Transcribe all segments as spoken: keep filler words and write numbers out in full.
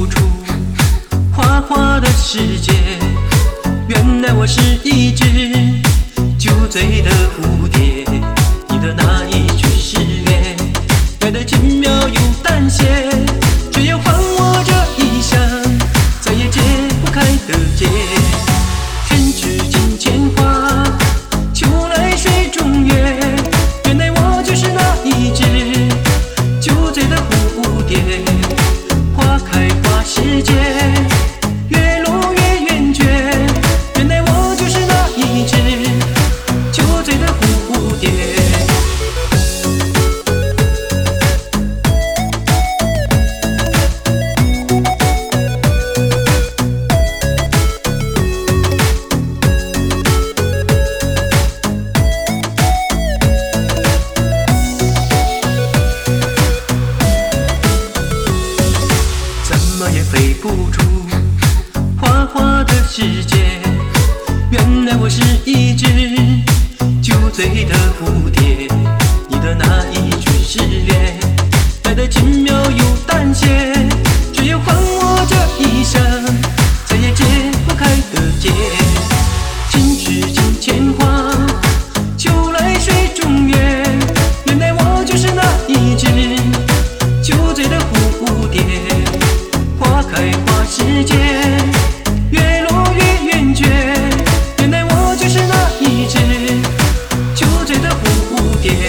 出花花的世界。原来我是一只酒醉的蝴蝶，你的那一句誓言来得轻描又淡写，却又还我这一生再也解不开的结。春去金钱花，秋来水中月，原来我就是那一只酒醉的蝴蝶。花开花时节，越落越圆缺，原来我就是那一只酒醉的蝴蝶。也飞不出花花的世界，原来我是一只酒醉的蝴蝶。你的那一句誓言来得轻描又淡写，却又还我这一生再也解不开的结。春去金钱花，秋来水中月，原来我就是那一只酒醉的蝴蝶。花开花时节，越落越圆缺，原来我就是那一只酒醉的蝴蝶。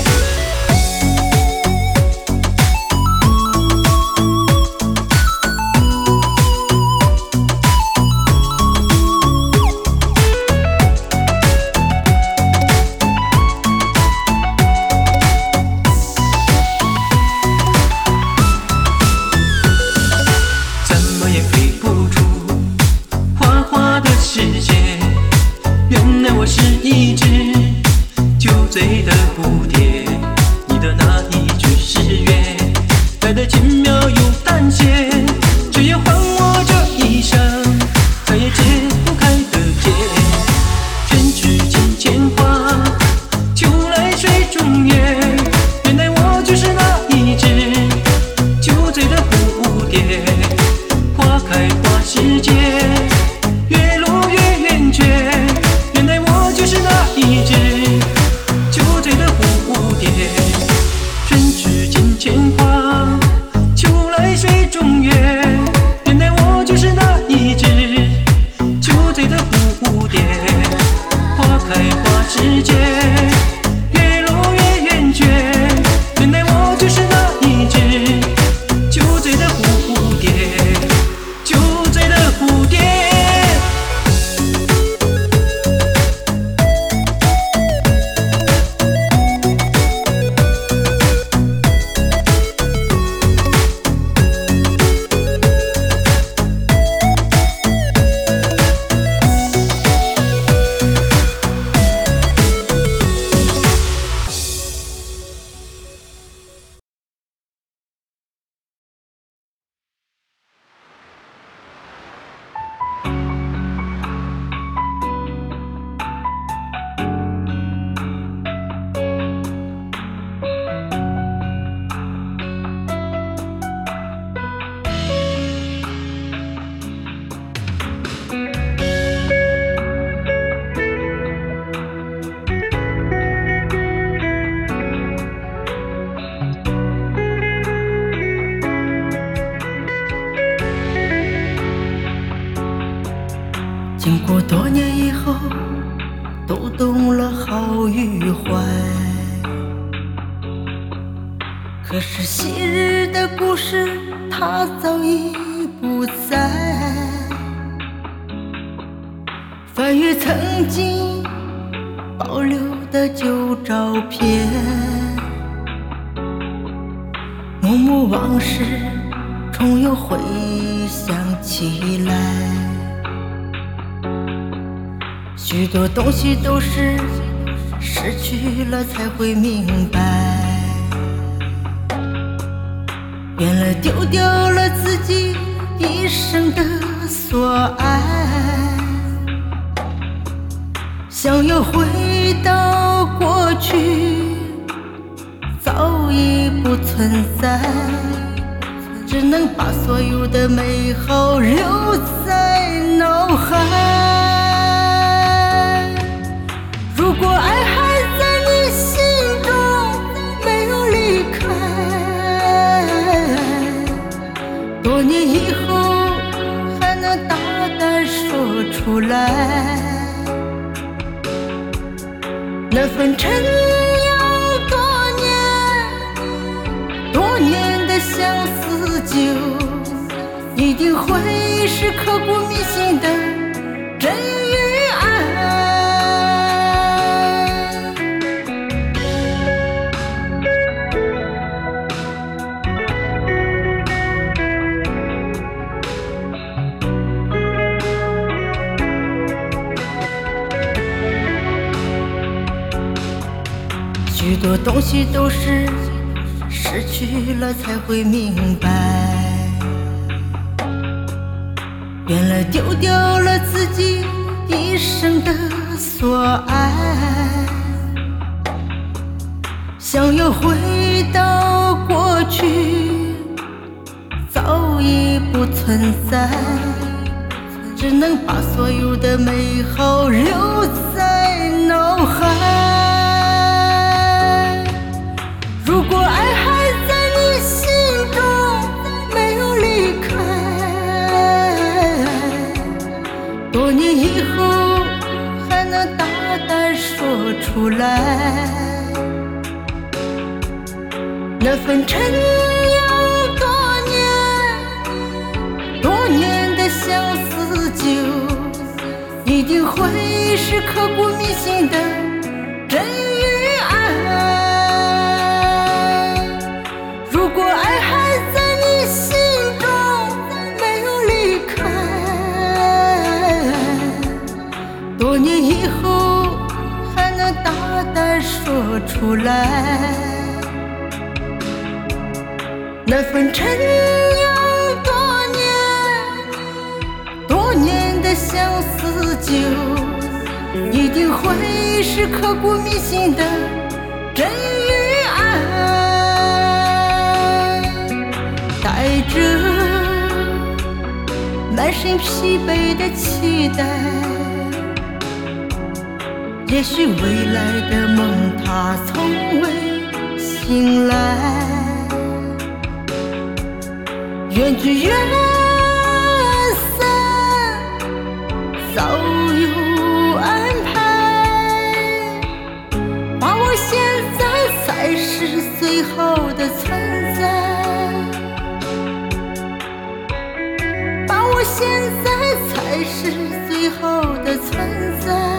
原来我是一只酒醉的蝴蝶，你的那一句誓言来得轻描又淡写，却又还我这一生再也解不开的结。春去金钱花，秋来水中月，原来我就是那一只酒醉的蝴蝶。花开花时节，越落越圆缺，原来我就是那一只酒醉的蝴蝶。春去金钱花，秋来水中月，原来我就是那一只酒醉的蝴蝶。花开花时节，越落越圆缺，原来我就是那一只酒醉的蝴蝶，酒醉的蝴蝶。 经过多年以后，都懂了好与坏。可是昔日的故事，它早已不在。翻阅曾经保留的旧照片，幕幕往事重又回想起来。许多东西都是失去了才会明白，原来丢掉了自己一生的所爱。想要回到过去，早已不存在。 只能把所有的美好留在脑海。如果爱还在你心中没有离开，多年以后还能大胆说出来，那份陈酿多年多年的相思酒，一定会是刻骨铭心的真与爱。许多东西都是失去了才会明白，原来丢掉了自己一生的所爱。想要回到过去，早已不存在，只能把所有的美好留在脑海。如果爱还在你心中没有离开，多年以后还能大胆说出来，那份陈酿多年多年的相思酒，一定会是刻骨铭心的真与爱。如果爱还在你心中没有离开，多年以后还能大胆说出来，那份陈酿多年多年的相思酒，一定会是刻骨铭心的真与爱。带着满身疲惫的期待，也许未来的梦它从未醒来，缘聚缘散早有安排，把握现在才是最好的存在，把握现在才是最好的存在。